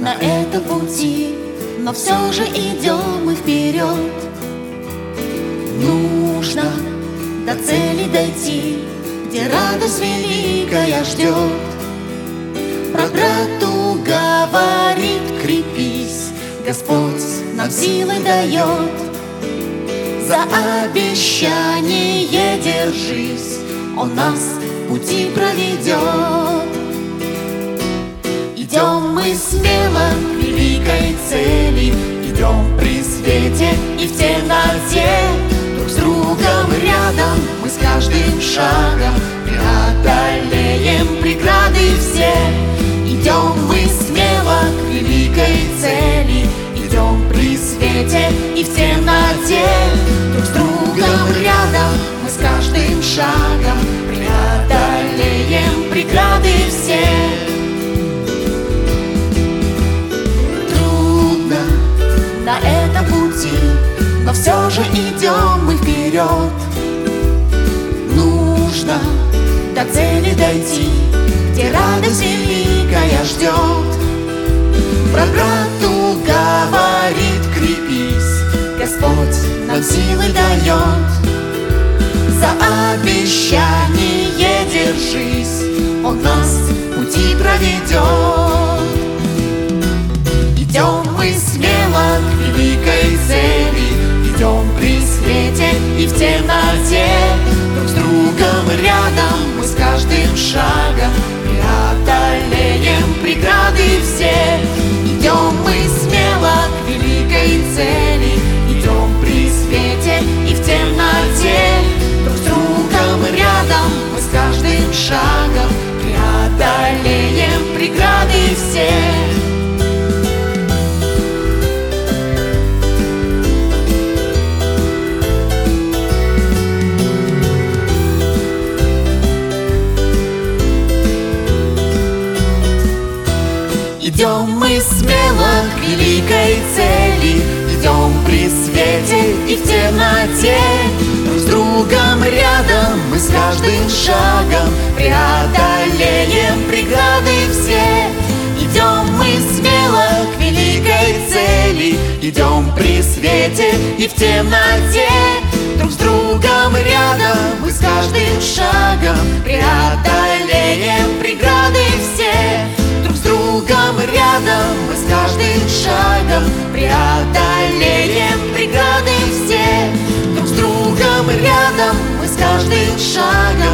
на этом пути, но все же идем мы вперед. Нужно до цели дойти, где радость великая ждет. Брат брату говорит: крепись, Господь нам силы дает. За обещание держись, Он нас в пути проведет. Идем мы смело к великой цели, идем при свете и в темноте. Друг с другом рядом мы с каждым шагом преодолеем преграды все. Идем мы смело к великой цели, идем при свете и в темноте. Друг с другом рядом мы с каждым шагом преодолеем преграды все. Трудно на этом пути, но все же идем мы вперед. Нужно до цели дойти, где радость великая ждет. Брат брату говорит: крепись, Господь нам силы дает. За обещание держись, Он нас в пути проведет. Идем мы смело к великой цели, идем при свете и в темноте. Друг с другом рядом мы с каждым шагом преодолеем преграды все. Идем мы смело к великой цели, идем при свете и в темноте. Друг с другом рядом мы с каждым шагом преодолеем преграды все. Идем мы смело к великой цели, идем при свете и в темноте. Друг с другом рядом мы с каждым шагом преодолеем преграды все. Идем мы смело к великой цели, идем при свете и в темноте. Друг с другом рядом мы с каждым шагом преодолеем преграды все. Друг с другом рядом мы с каждым шагом преодолеем преграды все. Друг с другом рядом мы с каждым шагом